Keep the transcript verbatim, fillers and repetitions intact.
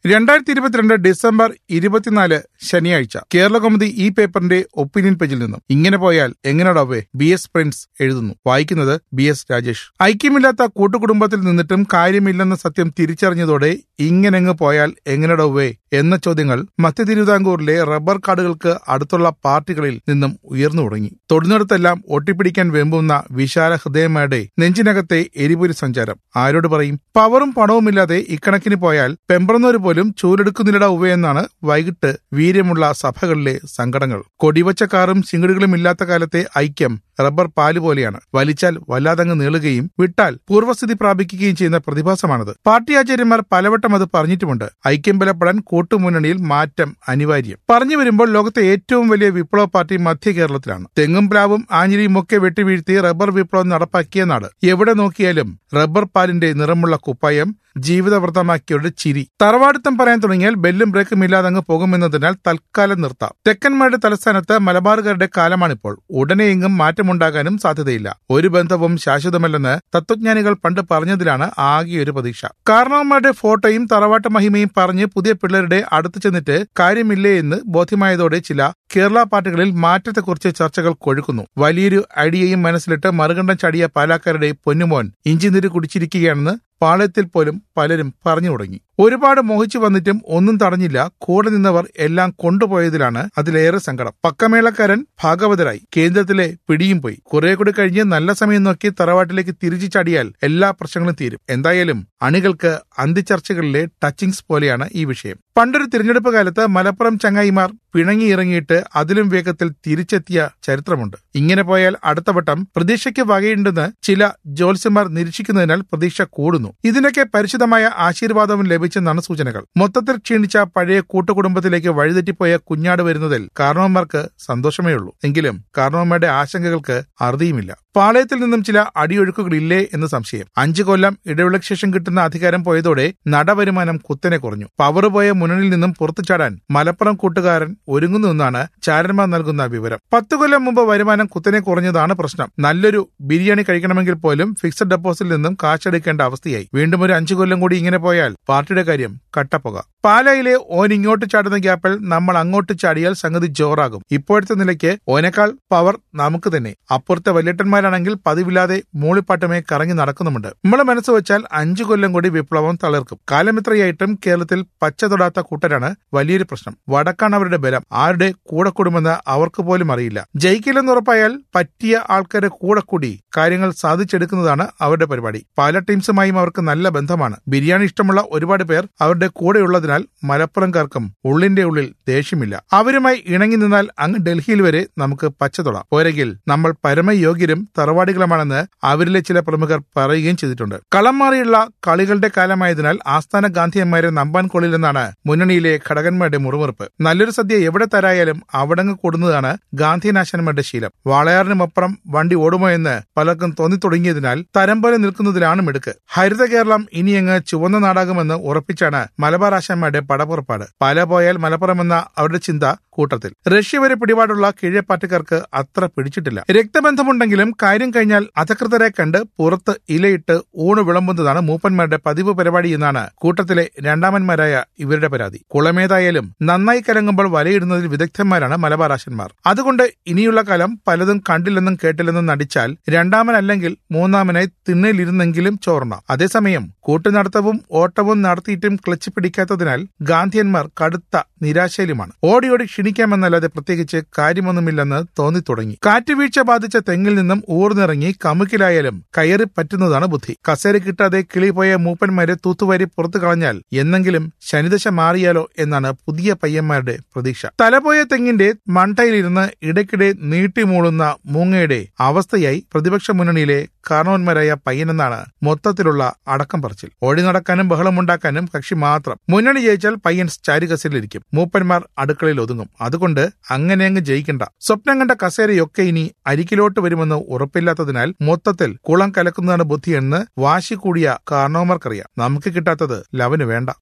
രണ്ടായിരത്തി ഇരുപത്തിരണ്ട് ഡിസംബർ ഇരുപത്തിനാല് ശനിയാഴ്ച കേരളകൗമുദി ഈ പേപ്പറിന്റെ ഒപ്പീനിയൻ പേജിൽ നിന്നും ഇങ്ങനെ പോയാൽ എങ്ങനെയാടവേ ബി എസ് പ്രിൻസ് എഴുതുന്നു. വായിക്കുന്നത് ബി എസ് രാജേഷ്. ഐക്യമില്ലാത്ത കൂട്ടുകുടുംബത്തിൽ നിന്നിട്ടും കാര്യമില്ലെന്ന സത്യം തിരിച്ചറിഞ്ഞതോടെ ഇങ്ങനെങ്ങ് പോയാൽ എങ്ങനെയാടവേ എന്ന ചോദ്യങ്ങൾ മധ്യ തിരുവിതാംകൂറിലെ റബ്ബർ കാടുകൾക്ക് അടുത്തുള്ള പാർട്ടികളിൽ നിന്നും ഉയർന്നു തുടങ്ങി. തൊടുന്നിടത്തെല്ലാം ഒട്ടിപ്പിടിക്കാൻ വെമ്പുന്ന വിശാല ഹൃദയമാരുടെ നെഞ്ചിനകത്തെ എരിപൊരി സഞ്ചാരം ആരോട് പറയും? പവറും പണവുമില്ലാതെ ഇക്കണക്കിന് പോയാൽ പെമ്പറന്നൂര് പോലും ചൂലെടുക്കുന്നില്ലട ഉവയെന്നാണ് വൈകിട്ട് വീര്യമുള്ള സഭകളിലെ സങ്കടങ്ങൾ. കൊടിവച്ച കാറും ചിങ്കിടികളും ഇല്ലാത്ത കാലത്തെ ഐക്യം റബ്ബർ പാല് പോലെയാണ്. വലിച്ചാൽ വല്ലാതങ്ങ് നീളുകയും വിട്ടാൽ പൂർവ്വസ്ഥിതി പ്രാപിക്കുകയും ചെയ്യുന്ന പ്രതിഭാസമാണത്. പാർട്ടി ആചാര്യന്മാർ പലവട്ടം അത് പറഞ്ഞിട്ടുമുണ്ട്. ഐക്യം ബലപ്പെടാൻ കൂട്ടുമുന്നണിയിൽ മാറ്റം അനിവാര്യം. പറഞ്ഞു വരുമ്പോൾ ലോകത്തെ ഏറ്റവും വലിയ വിപ്ലവ പാർട്ടി മധ്യ കേരളത്തിലാണ്. തെങ്ങും പ്ലാവും ആഞ്ഞിലിയും ഒക്കെ വെട്ടിവീഴ്ത്തി റബ്ബർ വിപ്ലവം നടപ്പാക്കിയ നാട്. എവിടെ നോക്കിയാലും റബ്ബർ പാലിന്റെ നിറമുള്ള കുപ്പായം ജീവിതവൃത്തമാക്കിയവരുടെ ചിരി. തറവാടിത്തം പറയാൻ തുടങ്ങിയാൽ ബെല്ലും ബ്രേക്കും ഇല്ലാതങ്ങ് പോകുമെന്നതിനാൽ തൽക്കാലം നിർത്താം. തെക്കന്മാരുടെ തലസ്ഥാനത്ത് മലബാറുകാരുടെ കാലമാണിപ്പോൾ. ഉടനെയെങ്ങും മാറ്റമുണ്ടാകാനും സാധ്യതയില്ല. ഒരു ബന്ധവും ശാശ്വതമല്ലെന്ന് തത്വജ്ഞാനികൾ പണ്ട് പറഞ്ഞതിലാണ് ആകെ ഒരു പ്രതീക്ഷ. കാരണവന്മാരുടെ ഫോട്ടോയും തറവാട്ട് മഹിമയും പറഞ്ഞ് പുതിയ പിള്ളേരുടെ അടുത്ത് ചെന്നിട്ട് കാര്യമില്ലേ എന്ന് ബോധ്യമായതോടെ ചില കേരള പാർട്ടികളിൽ മാറ്റത്തെക്കുറിച്ച് ചർച്ചകൾ കൊഴുക്കുന്നു. വലിയൊരു ഐഡിയയും മനസ്സിലിട്ട് മറുകണ്ഠം ചാടിയ പാലാക്കാരുടെ പൊന്നുമോൻ ഇഞ്ചിനീര് കുടിച്ചിരിക്കുകയാണെന്ന് പാളയത്തിൽ പോലും പലരും പറഞ്ഞു തുടങ്ങി. ഒരുപാട് മോഹിച്ചു വന്നിട്ടും ഒന്നും തടഞ്ഞില്ല. കൂടെ നിന്നവർ എല്ലാം കൊണ്ടുപോയതിലാണ് അതിലേറെ സങ്കടം. പക്കമേളക്കാരൻ ഭാഗവതരായി. കേന്ദ്രത്തിലെ പിടിയും പോയി. കുറെ കൂടി കഴിഞ്ഞ് നല്ല സമയം നോക്കി തറവാട്ടിലേക്ക് തിരിച്ചു ചാടിയാൽ എല്ലാ പ്രശ്നങ്ങളും തീരും. എന്തായാലും അണികൾക്ക് അന്തിച്ചർച്ചകളിലെ ടച്ചിങ്സ് പോലെയാണ് ഈ വിഷയം. പണ്ടൊരു തിരഞ്ഞെടുപ്പ് കാലത്ത് മലപ്പുറം ചങ്ങായിമാർ പിണങ്ങിയിറങ്ങിയിട്ട് അതിലും വേഗത്തിൽ തിരിച്ചെത്തിയ ചരിത്രമുണ്ട്. ഇങ്ങനെ പോയാൽ അടുത്ത വട്ടം പ്രതീക്ഷയ്ക്ക് വകയുണ്ടെന്ന് ചില ജ്യോത്സ്യന്മാർ നിരീക്ഷിക്കുന്നതിനാൽ പ്രതീക്ഷ കൂടുന്നു. ഇതിനൊക്കെ പരിശുദ്ധമായ ആശീർവാദവും ലഭിച്ചെന്നാണ് സൂചനകൾ. മൊത്തത്തിൽ ക്ഷീണിച്ച പഴയ കൂട്ടുകുടുംബത്തിലേക്ക് വഴിതെറ്റിപ്പോയ കുഞ്ഞാട് വരുന്നതിൽ കാരണവന്മാർക്ക് സന്തോഷമേ ഉള്ളൂ. എങ്കിലും കാരണവന്മാരുടെ ആശങ്കകൾക്ക് അറുതിയുമില്ല. പാളയത്തിൽ നിന്നും ചില അടിയൊഴുക്കുകളില്ലേ എന്ന് സംശയം. അഞ്ചു കൊല്ലം ഇടവേളയ്ക്ക് ശേഷം കിട്ടുന്ന അധികാരം പോയതോടെ നടവരുമാനം കുത്തനെ കുറഞ്ഞു. പവർ പോയ മുന്നണിയിൽ നിന്നും പുറത്തു ചാടാൻ മലപ്പുറം കൂട്ടുകാരൻ ഒരുങ്ങുന്നുവെന്നാണ് ചാരന്മാർ നൽകുന്ന വിവരം. പത്തു കൊല്ലം മുമ്പ് വരുമാനം കുത്തനെ കുറഞ്ഞതാണ് പ്രശ്നം. നല്ലൊരു ബിരിയാണി കഴിക്കണമെങ്കിൽ പോലും ഫിക്സഡ് ഡെപ്പോസിറ്റിൽ നിന്നും കാശെടുക്കേണ്ട അവസ്ഥയായി. വീണ്ടും ഒരു അഞ്ചു കൊല്ലം കൂടി ഇങ്ങനെ പോയാൽ പാർട്ടിയുടെ കാര്യം കട്ടപ്പുക. പാലായിലെ ഓൻ ഇങ്ങോട്ട് ചാടുന്ന ഗ്യാപ്പിൽ നമ്മൾ അങ്ങോട്ട് ചാടിയാൽ സംഗതി ജോറാകും. ഇപ്പോഴത്തെ നിലയ്ക്ക് ഓനേക്കാൾ പവർ നമുക്ക് തന്നെ. അപ്പുറത്തെ വല്യേട്ടന്മാരാണെങ്കിൽ പതിവില്ലാതെ മൂളിപ്പാട്ടുമേ കറങ്ങി നടക്കുന്നുമുണ്ട്. നമ്മളെ മനസ്സ് വെച്ചാൽ അഞ്ചു കൊല്ലം കൂടി വിപ്ലവം തളർക്കും. കാലമിത്രയായിട്ടും കേരളത്തിൽ പച്ച തൊടാത്ത കൂട്ടരാണ് വലിയൊരു പ്രശ്നം. വടക്കാണ് അവരുടെ ബലം. ആരുടെ കൂടെ കൂടുമെന്ന് അവർക്ക് പോലും അറിയില്ല. ജയിക്കില്ലെന്ന് ഉറപ്പായാൽ പറ്റിയ ആൾക്കാരെ കൂടെ കൂടി കാര്യങ്ങൾ സാധിച്ചെടുക്കുന്നതാണ് അവരുടെ പരിപാടി. പല ടീംസുമായും അവർക്ക് നല്ല ബന്ധമാണ്. ബിരിയാണി ഇഷ്ടമുള്ള ഒരുപാട് പേർ അവരുടെ കൂടെയുള്ളതിനാൽ മലപ്പുറംകാർക്കും ഉള്ളിന്റെ ഉള്ളിൽ ദേഷ്യമില്ല. അവരുമായി ഇണങ്ങി നിന്നാൽ അങ്ങ് ഡൽഹിയിൽ വരെ നമുക്ക് പച്ച തൊടാം. പോരെങ്കിൽ നമ്മൾ പരമയോഗ്യരും തറവാടികളുമാണെന്ന് അവരിലെ ചില പ്രമുഖർ പറയുകയും ചെയ്തിട്ടുണ്ട്. കളം മാറിയുള്ള കളികളുടെ കാലമായതിനാൽ ആസ്ഥാന ഗാന്ധിയന്മാരെ നമ്പാൻ കൊള്ളില്ലെന്നാണ് മുന്നണിയിലെ ഘടകന്മാരുടെ മുറുമുറുപ്പ്. നല്ലൊരു സദ്യ എവിടെ തരായാലും അവിടങ്ങ് കൂടുന്നതാണ് ഗാന്ധിയനാശന്മാരുടെ ശീലം. വാളയാറിനുമപ്പുറം വണ്ടി ഓടുമോ എന്ന് പലർക്കും തോന്നിത്തുടങ്ങിയതിനാൽ തരം പോലെ നിൽക്കുന്നതിലാണ് മിടുക്ക്. ഹരിത കേരളം ഇനിയങ്ങ് ചുവന്ന നാടാകുമെന്ന് ഉറപ്പിച്ചാണ് മലബാർ ആശാന്മാരുടെ പടപ്പുറപ്പാട്. പല പോയാൽ മലപ്പുറം എന്ന അവരുടെ ചിന്ത കൂട്ടത്തിൽ. റഷ്യ വരെ പിടിപാടുള്ള കീഴേ പാർട്ടിക്കാർക്ക് അത്ര പിടിച്ചിട്ടില്ല. രക്തബന്ധമുണ്ടെങ്കിലും കാര്യം കഴിഞ്ഞാൽ അധകൃതരെ കണ്ട് പുറത്ത് ഇലയിട്ട് ഊണ് വിളമ്പുന്നതാണ് മൂപ്പന്മാരുടെ പതിവ് പരിപാടി എന്നാണ് കൂട്ടത്തിലെ രണ്ടാമന്മാരായ ഇവരുടെ പരാതി. കുളമേതായാലും നന്നായി കലങ്ങുമ്പോൾ വലയിടുന്നതിൽ വിദഗ്ധന്മാരാണ് മലബാർ ആശാന്മാർ. അതുകൊണ്ട് ഇനിയുള്ള കാലം പലതും കണ്ടില്ലെന്നും കേട്ടില്ലെന്നും നടിച്ചാൽ രണ്ടാമനല്ലെങ്കിൽ മൂന്നാമനായി തിണ്ണയിലിരുന്നെങ്കിലും ചോർണ. അതേസമയം കൂട്ടുനടത്തവും ഓട്ടവും നടത്തിയിട്ടും ക്ലച്ച് പിടിക്കാത്തതിനാൽ ഗാന്ധിയന്മാർ കടുത്ത നിരാശയിലുമാണ്. ഓടിയോടി ക്ഷണിക്കാമെന്നല്ലാതെ പ്രത്യേകിച്ച് കാര്യമൊന്നുമില്ലെന്ന് തോന്നിത്തുടങ്ങി. കാറ്റുവീഴ്ച ബാധിച്ച തെങ്ങിൽ നിന്നും ഊർന്നിറങ്ങി കമുക്കിലായാലും കയറി പറ്റുന്നതാണ് ബുദ്ധി. കസേര കിട്ടാതെ കിളി പോയ മൂപ്പന്മാരെ തൂത്തുവാരി പുറത്തു കളഞ്ഞാൽ എന്നെങ്കിലും ശനിദശ മാറിയാലോ എന്നാണ് പുതിയ പയ്യന്മാരുടെ പ്രതീക്ഷ. തലപോയ തെങ്ങിന്റെ മണ്ടയിലിരുന്ന് ഇടയ്ക്കിടെ നീട്ടിമൂളുന്ന മൂങ്ങയുടെ അവസ്ഥയായി പ്രതിപക്ഷ മുന്നണിയിലെ കാരണവന്മാരായ പയ്യനെന്നാണ് മൊത്തത്തിലുള്ള അടക്കം പറച്ചിൽ. ഓടി നടക്കാനും ബഹളമുണ്ടാക്കാനും കക്ഷി മാത്രം. മുന്നണി ജയിച്ചാൽ പയ്യൻ ചാരുകസേരയിലിരിക്കും. മൂപ്പന്മാർ അടുക്കളയിൽ ഒതുങ്ങും. അതുകൊണ്ട് അങ്ങനെ അങ്ങ് ജയിക്കണ്ട. സ്വപ്നം കണ്ട കസേരയൊക്കെ ഇനി അരികിലോട്ട് വരുമെന്ന് ഉറപ്പില്ലാത്തതിനാൽ മൊത്തത്തിൽ കുളം കലക്കുന്നതാണ് ബുദ്ധിയെന്ന് വാശി കൂടിയ കാരണവന്മാർക്കറിയാം. നമുക്ക് കിട്ടാത്തത് ലവന് വേണ്ട.